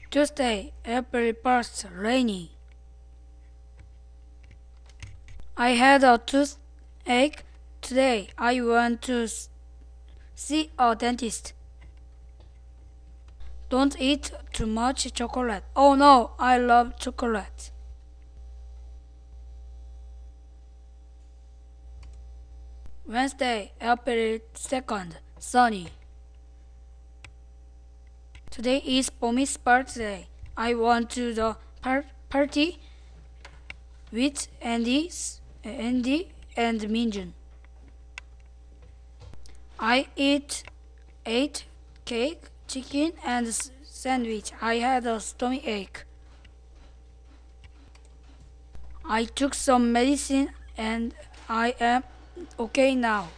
Tuesday, April 1st, rainy. I had a toothache today. I went to see a dentist. Don't eat too much chocolate. Oh no, I love chocolate. Wednesday, April 2nd, sunny. Today is Pomi's birthday. I went to the party with Andy and Minjun. I ate cake, chicken, and sandwich. I had a stomach ache. I took some medicine and I am okay now.